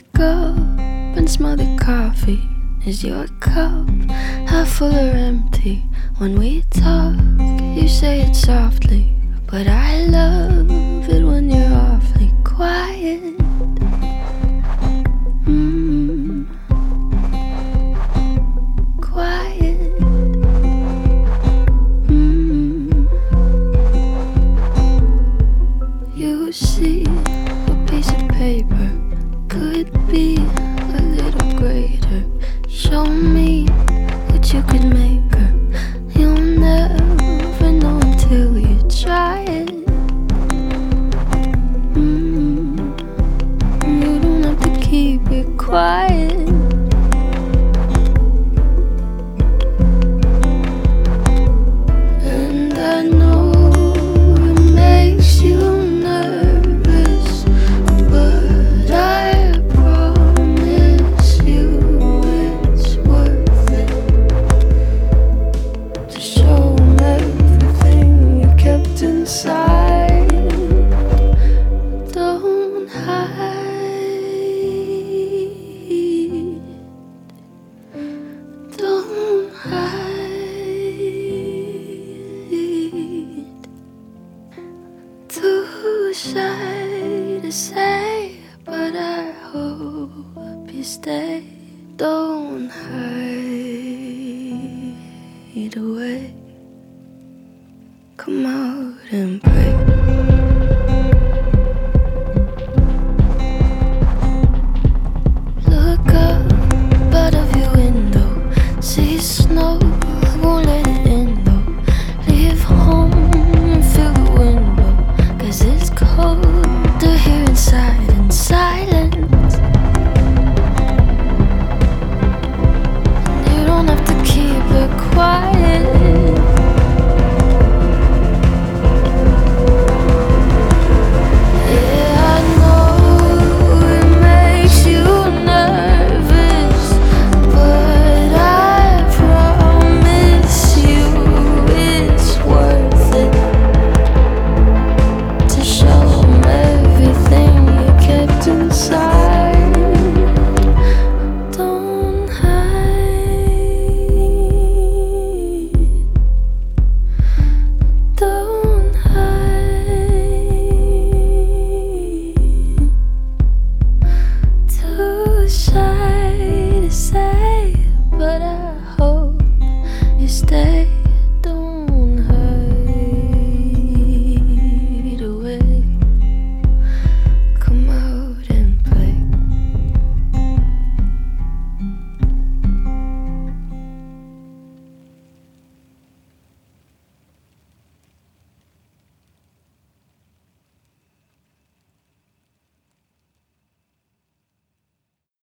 wake up and smell the coffee. Is your cup half full or empty? When we talk, you say it softly, but I love it when you're awfully quiet. Quiet. You see, a piece of paper could be a little greater. Show me what you could make her. You'll never know until you try it. You don't have to keep it quiet. And I know it makes you nervous, but I promise you it's worth it to show 'em everything you kept inside. Don't hide, don't hide. Too shy to say, but I hope you stay. Don't hide away. Come out and pray.